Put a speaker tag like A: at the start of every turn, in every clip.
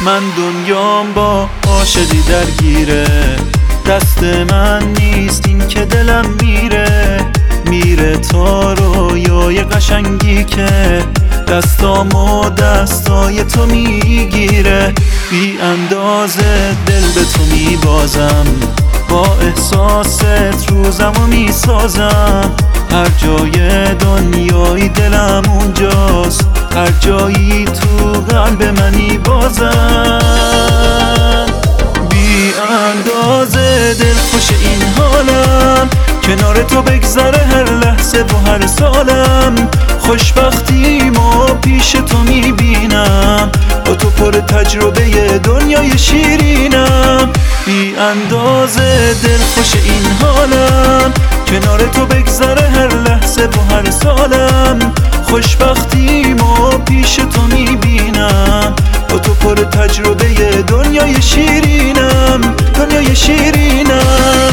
A: من دنیام با عاشقی درگیره، دست من نیست این که دلم میره تا رویای قشنگی که دستامو دستای تو میگیره. بی اندازه دل به تو میبازم، با احساست روزمو میسازم. هر جای دنیای دلم اونجاست، هر جایی تو قلب منی بازم. بی اندازه دلخوش این حالم، کنار تو بگذره هر لحظه و هر سالم. خوشبختیمو پیش تو میبینم، با تو پر تجربه دنیای شیرینم. بی اندازه دلخوش این حالم، کنار تو بگذره هر لحظه و هر سالم. خوشبختیمو پیش تو میبینم، با تو پر تجربه دنیای شیرینم، دنیای شیرینم.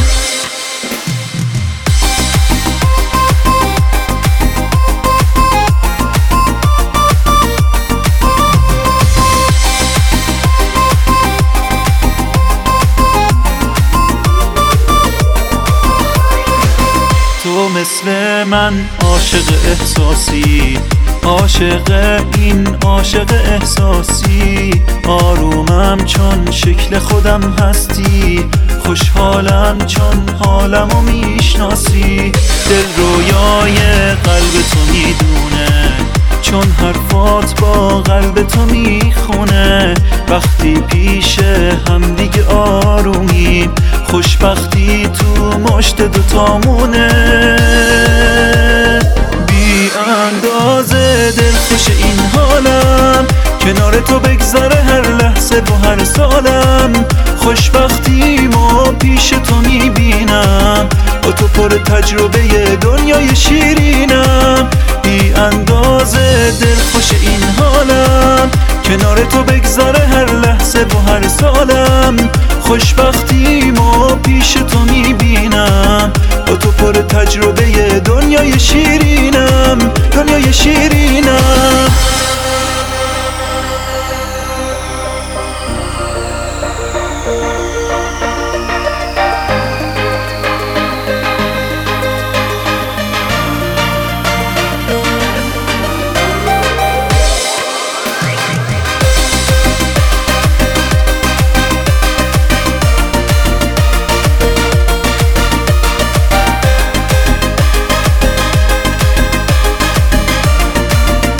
A: تو مثل من عاشق احساسی، عاشق این عاشق احساسی. آرومم چون شکل خودم هستی، خوشحالم چون حالمو میشناسی. دل رویای قلب تو میدونه، چون حرفات با قلب تو میخونه. وقتی پیش همدیگه آرومیم، خوشبختی تو مشت دوتامونه. بی اندازه دلخوش این حالم، کنار تو بگذره هر لحظه و هر سالم. خوشبختیمو پیش تو میبینم، با تو پر تجربه دنیای شیرینم. بی اندازه دلخوش این حالم، کنار تو بگذره هر لحظه و هر سالم. خوشبختیمو پیش تو میبینم، با تو پر تجربه دنیای شیرینم، دنیای شیرینم.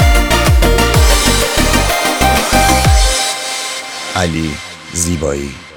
B: علی زیبایی.